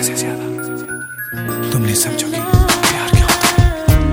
से ज्यादा तुम नहीं समझोगे प्यार क्या होता है।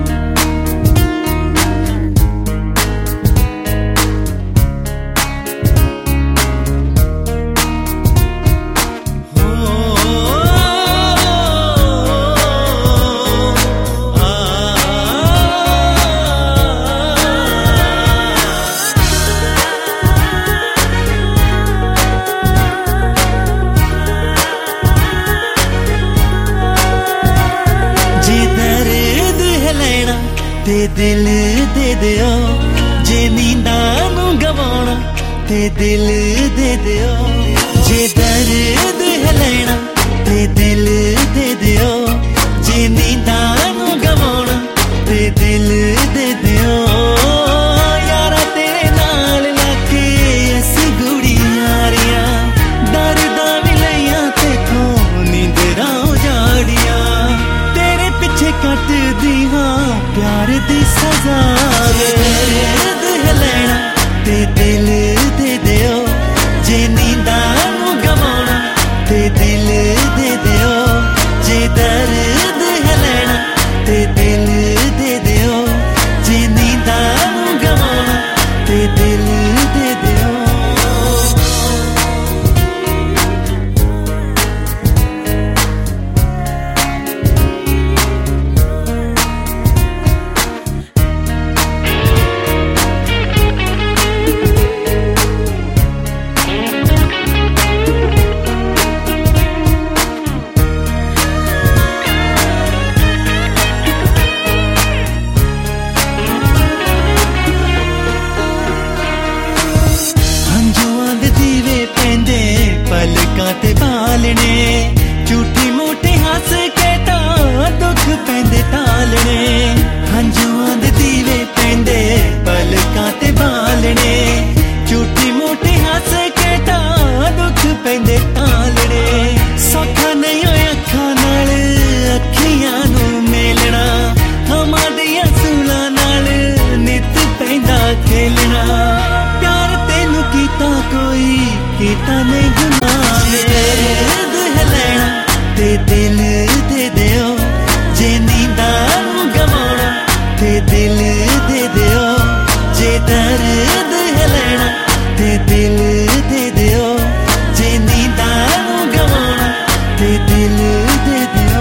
ते दिल दे दियो जे नींदा नू गवाना ते दिल दे दियो जे दर्द है लेना ते दिल दे दियो जे नींदा नू गवाना ते दिल दे दियो यारा तेरे नाल लाके असी गुड़ी यारियां दर्दा भी लइयां ते को नींदरा उजाड़ियां तेरे पिछे कट दी हाँ प्यार दी सजा दर्द है लेना ते दिल दे दियो जे नींदा नू गवाना ते दिल दे दियो जे दर्द है लेना ते दिल दे दियो जे नींदा नू गवाना ते दिल दे दियो। पलकां ते बालने झूठी मूठी हस के तां दुख पैंदे टालने हंजुआं दे दीवे पैंदे पलकां ते बालने झूठी मूठी हस के तां दुख पैंदे टालने सौखा नहीं होया अखां नाल अखियां नू मेलना हमां दियां सूलां नाल नित पैंदा खेलना प्यार तेनू कीता कोई कीता नहीं दर्द है लेना ते दिल दे दियो जे नींदा नू गवाना ते दिल दे दियो जे दर्द है लेना ते दिल दे दियो जे नींदा नू गवाना ते दिल दे दियो।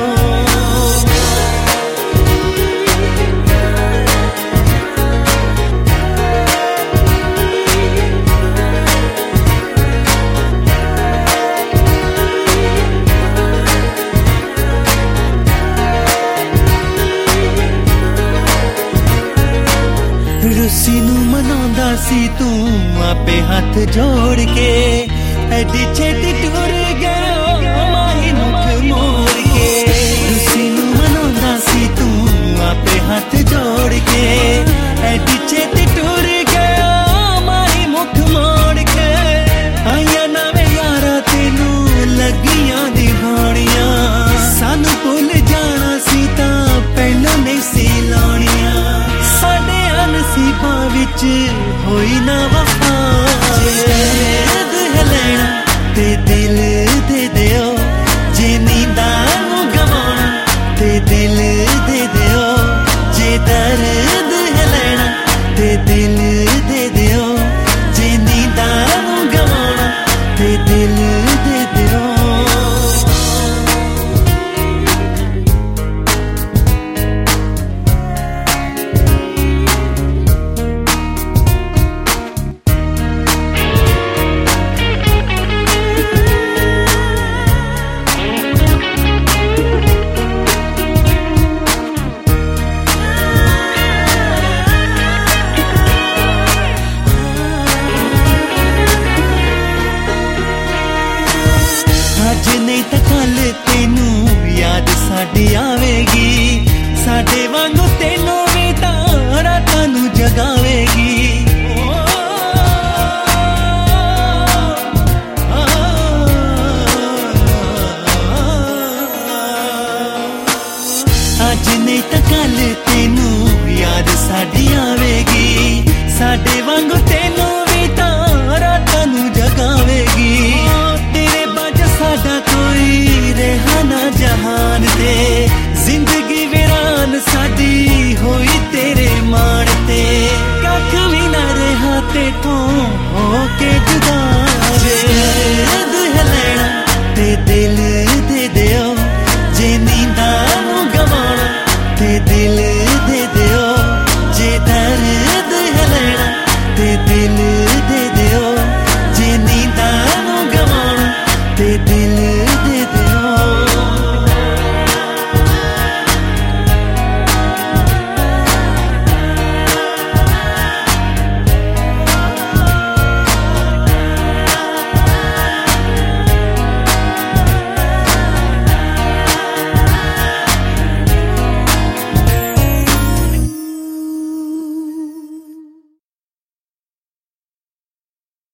रुसी नू मनांदा सी तू आपे हाथ जोड़ के एडी छेती टूर गया माही मुख मोड़ के रुसी नू मनांदा सी तू आपे हाथ जोड़ के एडी छेती टूर गया माही मुख मोड़ के आया नवे यारा तेनू लगियां दीवानियां सानू भुल जाना सी तां पहलों नहीं सी लाउणियां साडे नसीबां विच होई ना वफा दर्द है लेना ते दिल दे दियो जे नींदा नू गवाना ते दिल दे दियो जे दर्द है लेना ते दिल दे दियो जे नींदा नू गवाना ते दिल दे दियो। अज नहीं तां कल तेनू याद साडी आवेगी साडे वांगू तेनू भी तां रातां नू जगावेगी अज नहीं तां कल तेनू याद साडी आवेगी साडे वांगू